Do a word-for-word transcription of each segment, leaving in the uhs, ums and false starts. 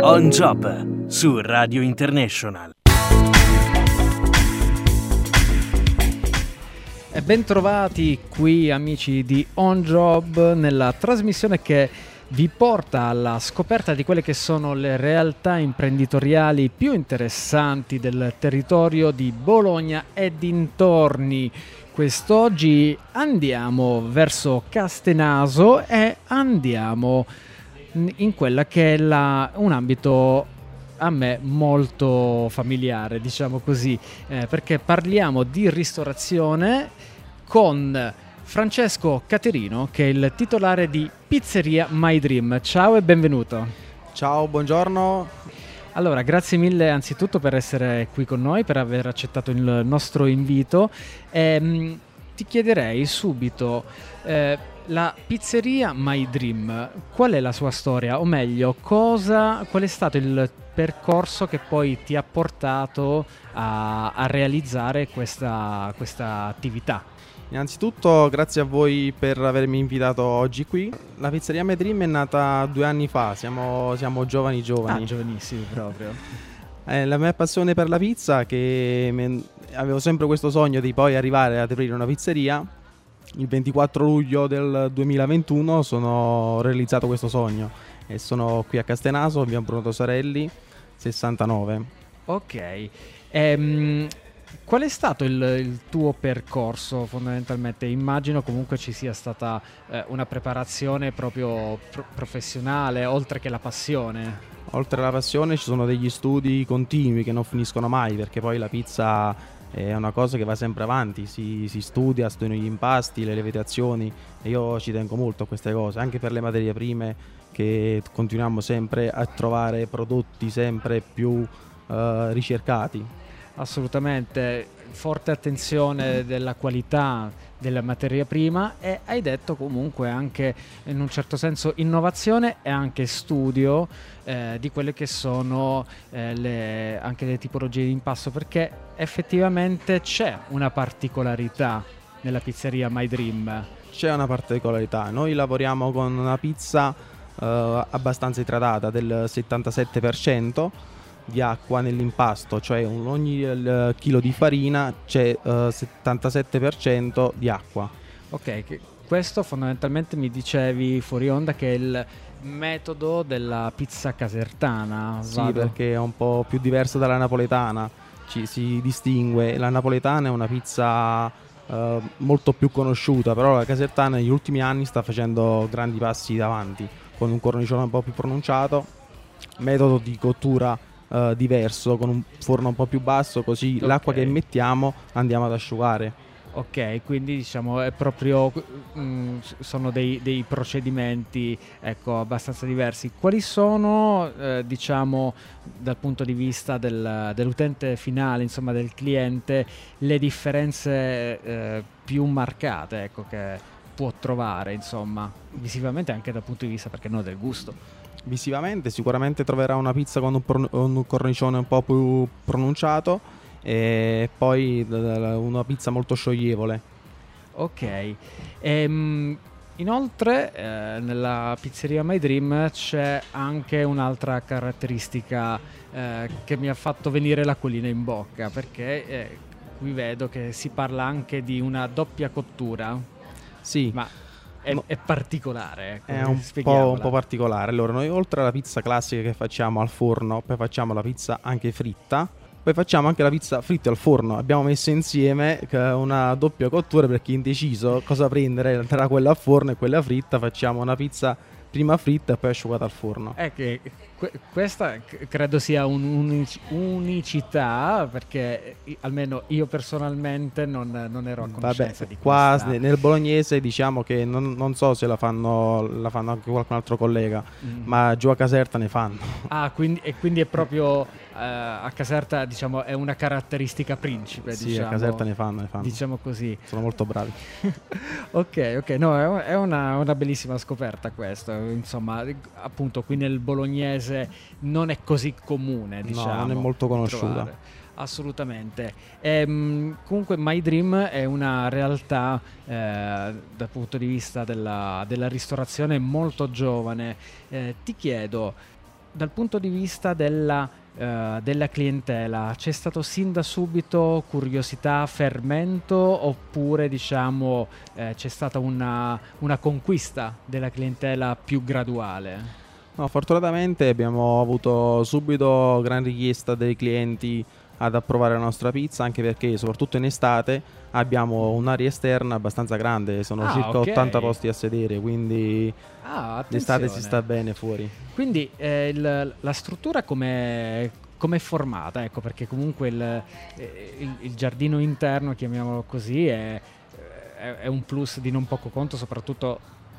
On Job su Radio International. E bentrovati qui amici di On Job nella trasmissione che vi porta alla scoperta di quelle che sono le realtà imprenditoriali più interessanti del territorio di Bologna e dintorni. Quest'oggi andiamo verso Castenaso e andiamo in quella che è la, un ambito a me molto familiare, diciamo così, eh, perché parliamo di ristorazione con Francesco Caterino, che è il titolare di Pizzeria My Dream. Ciao e benvenuto. Ciao, buongiorno. Allora, grazie mille anzitutto per essere qui con noi, per aver accettato il nostro invito. Ehm, ti chiederei subito, eh, la Pizzeria My Dream, qual è la sua storia? O meglio, cosa, qual è stato il percorso che poi ti ha portato a, a realizzare questa, questa attività? Innanzitutto grazie a voi per avermi invitato oggi qui. La Pizzeria My Dream è nata due anni fa, siamo, siamo giovani giovani. Ah, giovanissimi proprio. Eh, la mia passione per la pizza, che me, avevo sempre questo sogno di poi arrivare ad aprire una pizzeria. Il ventiquattro luglio del duemilaventuno sono realizzato questo sogno e sono qui a Castenaso, in via Bruno Sarelli sessantanove. Ok, ehm, qual è stato il, il tuo percorso fondamentalmente? Immagino comunque ci sia stata eh, una preparazione proprio pro- professionale, oltre che la passione. Oltre alla passione ci sono degli studi continui che non finiscono mai, perché poi la pizza è una cosa che va sempre avanti, si, si studia, studiano gli impasti, le lievitazioni, e io ci tengo molto a queste cose, anche per le materie prime, che continuiamo sempre a trovare prodotti sempre più uh, ricercati. Assolutamente, forte attenzione della qualità della materia prima, e hai detto comunque anche in un certo senso innovazione e anche studio eh, di quelle che sono eh, le, anche le tipologie di impasto, perché effettivamente c'è una particolarità nella Pizzeria My Dream. C'è una particolarità, noi lavoriamo con una pizza uh, abbastanza idratata del settantasette per cento di acqua nell'impasto, cioè un, ogni uh, chilo di farina c'è uh, settantasette per cento di acqua. Ok, che questo fondamentalmente mi dicevi fuori onda che è il metodo della pizza casertana. Sì, vado? perché è un po' più diverso dalla napoletana, ci si distingue. La napoletana è una pizza uh, molto più conosciuta, però la casertana negli ultimi anni sta facendo grandi passi davanti, con un cornicione un po' più pronunciato, metodo di cottura Uh, diverso, con un forno un po' più basso, così okay, l'acqua che mettiamo andiamo ad asciugare. Ok, quindi diciamo è proprio mh, sono dei, dei procedimenti, ecco, abbastanza diversi. Quali sono eh, diciamo dal punto di vista del, dell'utente finale, insomma del cliente, le differenze eh, più marcate, ecco, che può trovare, insomma, visivamente, anche dal punto di vista, perché no, del gusto? Visivamente sicuramente troverà una pizza con un, pro- un cornicione un po' più pronunciato e poi una pizza molto scioglievole. Ok, ehm, inoltre eh, nella Pizzeria My Dream c'è anche un'altra caratteristica eh, che mi ha fatto venire l'acquolina in bocca, perché eh, qui vedo che si parla anche di una doppia cottura. Sì, ma È, no, è particolare, ecco, è un po', un po' particolare. Allora, noi oltre alla pizza classica che facciamo al forno, poi facciamo la pizza anche fritta, poi facciamo anche la pizza fritta al forno. Abbiamo messo insieme una doppia cottura per chi è indeciso cosa prendere tra quella al forno e quella fritta. Facciamo una pizza prima fritta e poi asciugata al forno. È che que- questa c- credo sia un'unicità, perché i- almeno io personalmente non, non ero a conoscenza. Vabbè, di qua questa. nel bolognese diciamo che non, non so se la fanno, la fanno anche qualcun altro collega, mm. ma giù a Caserta ne fanno. Ah, quindi, e quindi è proprio uh, a Caserta, diciamo, è una caratteristica principe. Sì, diciamo, a Caserta ne fanno, ne fanno. Diciamo così. Sono molto bravi. Ok, ok, no, è, è una, una bellissima scoperta questa. Insomma, appunto, qui nel bolognese non è così comune, diciamo. No, non è molto conosciuta. Trovare. Assolutamente. Ehm, comunque My Dream è una realtà eh, dal punto di vista della, della ristorazione molto giovane. Eh, ti chiedo, dal punto di vista della, uh, della clientela, c'è stato sin da subito curiosità, fermento, oppure diciamo eh, c'è stata una, una conquista della clientela più graduale? No, fortunatamente abbiamo avuto subito gran richiesta dei clienti ad approvare la nostra pizza, anche perché soprattutto in estate abbiamo un'area esterna abbastanza grande, sono Ah, circa ok. ottanta posti a sedere, quindi Ah, d'estate attenzione. si sta bene fuori. Quindi eh, il- la struttura come è formata? Ecco, perché comunque il, eh, il- il giardino interno, chiamiamolo così, è, è- è un plus di non poco conto, soprattutto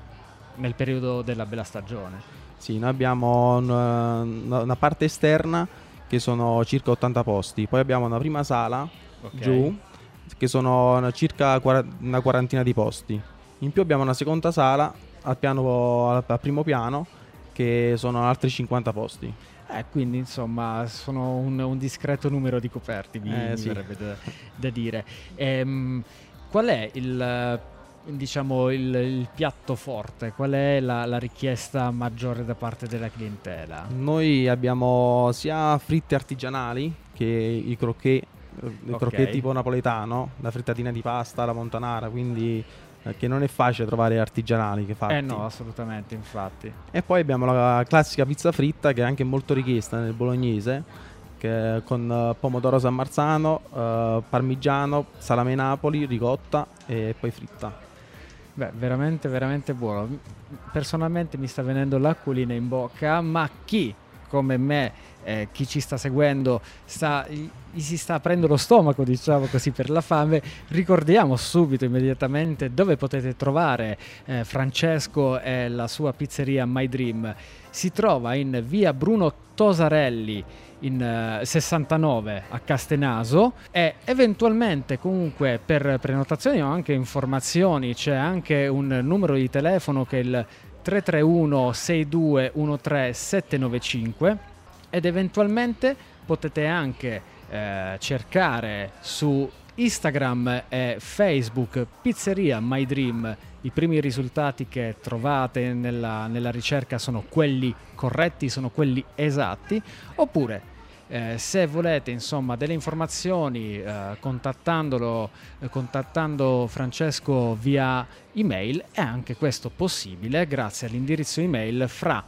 nel periodo della bella stagione. Sì, noi abbiamo una, una parte esterna che sono circa ottanta posti, poi abbiamo una prima sala Ok. giù che sono circa quara- una quarantina di posti. In più abbiamo una seconda sala al, piano, al, al primo piano che sono altri cinquanta posti. Eh, quindi insomma sono un, un discreto numero di coperti, mi, Eh, mi sì. verrebbe da, da dire. Ehm, qual è il, diciamo, il, il piatto forte? Qual è la, la richiesta maggiore da parte della clientela? Noi abbiamo sia fritte artigianali che i crocchè, i Ok. crocchè tipo napoletano, la frittatina di pasta, la montanara, quindi eh, che non è facile trovare artigianali che fatti. Eh no, assolutamente, infatti. E poi abbiamo la classica pizza fritta che è anche molto richiesta nel bolognese, che è con eh, pomodoro San Marzano, eh, parmigiano, salame Napoli, ricotta e poi fritta. Beh, veramente, veramente buono. M- Personalmente mi sta venendo l'acquolina in bocca, ma chi come me, eh, chi ci sta seguendo, sta, gli gli si sta aprendo lo stomaco, diciamo così, per la fame. Ricordiamo subito, immediatamente, dove potete trovare eh, Francesco e la sua pizzeria My Dream. Si trova in via Bruno Tosarelli in eh, sessantanove a Castenaso, e eventualmente comunque per prenotazioni o anche informazioni c'è anche un numero di telefono che è il tre tre uno sei due uno tre sette nove cinque, ed eventualmente potete anche eh, cercare su Instagram e Facebook Pizzeria My Dream. I primi risultati che trovate nella, nella ricerca sono quelli corretti, sono quelli esatti. Oppure eh, se volete insomma delle informazioni, eh, contattandolo eh, contattando Francesco via email, è anche questo possibile grazie all'indirizzo email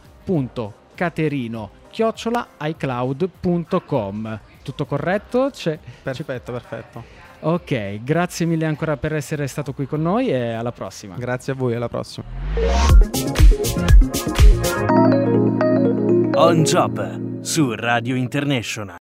fra.caterino chiocciola icloud punto com. Tutto corretto? C'è, Perfetto, perfetto. ok, grazie mille ancora per essere stato qui con noi e alla prossima. Grazie a voi, alla prossima. On Job su Radio International.